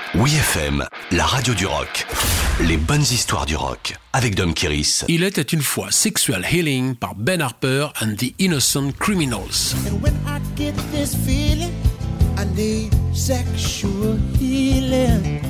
Oui FM, la radio du rock. Les bonnes histoires du rock avec Dom Kiris. Il était une fois Sexual Healing par Ben Harper and the Innocent Criminals. And when I get this feeling, I need sexual healing.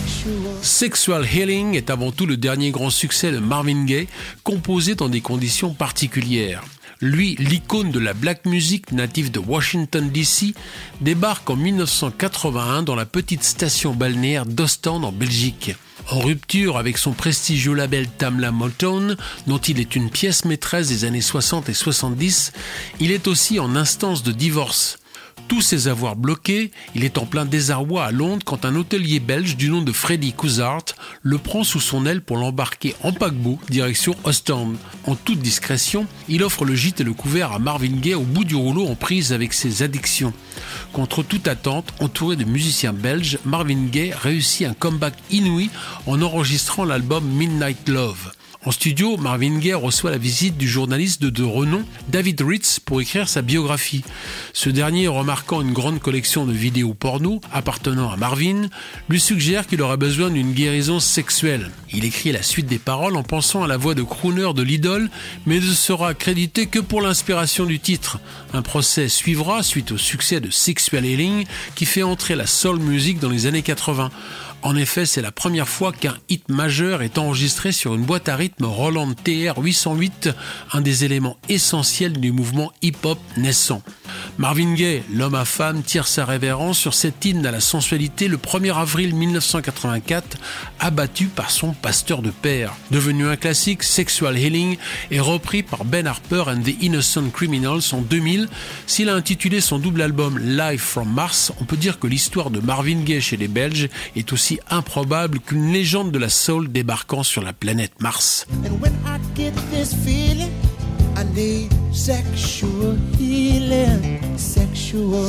Sexual Healing est avant tout le dernier grand succès de Marvin Gaye, composé dans des conditions particulières. Lui, l'icône de la black music native de Washington DC, débarque en 1981 dans la petite station balnéaire d'Ostende en Belgique. En rupture avec son prestigieux label Tamla Motown, dont il est une pièce maîtresse des années 60 et 70, il est aussi en instance de divorce. Tous ses avoirs bloqués, il est en plein désarroi à Londres quand un hôtelier belge du nom de Freddy Couthart le prend sous son aile pour l'embarquer en paquebot direction Ostende. En toute discrétion, il offre le gîte et le couvert à Marvin Gaye au bout du rouleau en prise avec ses addictions. Contre toute attente, entouré de musiciens belges, Marvin Gaye réussit un comeback inouï en enregistrant l'album Midnight Love. En studio, Marvin Gaye reçoit la visite du journaliste de renom David Ritz pour écrire sa biographie. Ce dernier, remarquant une grande collection de vidéos porno appartenant à Marvin, lui suggère qu'il aurait besoin d'une guérison sexuelle. Il écrit la suite des paroles en pensant à la voix de crooner de l'idole, mais ne sera crédité que pour l'inspiration du titre. Un procès suivra suite au succès de Sexual Healing qui fait entrer la soul music dans les années 80. En effet, c'est la première fois qu'un hit majeur est enregistré sur une boîte à rythme Roland TR-808, un des éléments essentiels du mouvement hip-hop naissant. Marvin Gaye, l'homme à femme, tire sa révérence sur cet hymne à la sensualité le 1er avril 1984, abattu par son pasteur de père. Devenu un classique, Sexual Healing est repris par Ben Harper and the Innocent Criminals en 2000. S'il a intitulé son double album Live from Mars, on peut dire que l'histoire de Marvin Gaye chez les Belges est aussi improbable qu'une légende de la soul débarquant sur la planète Mars. And when I get this feeling, I need sexual healing. Sexual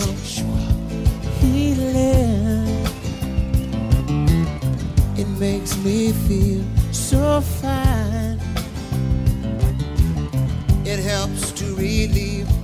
healing. It makes me feel so fine. It helps to relieve